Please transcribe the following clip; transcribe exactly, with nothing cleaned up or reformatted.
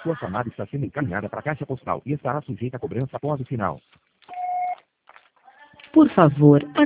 Sua chamada está sendo encaminhada para a caixa postal e estará sujeita a cobrança após o sinal. Por favor,